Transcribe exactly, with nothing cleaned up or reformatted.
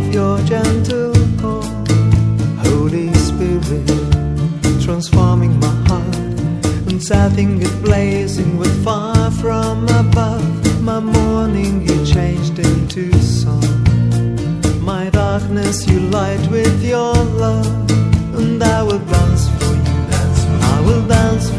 your gentle call. Holy Spirit, transforming my heart and setting it blazing with fire from above. My mourning you changed into song, my darkness you light with your love. And I will dance for you, I will dance for you.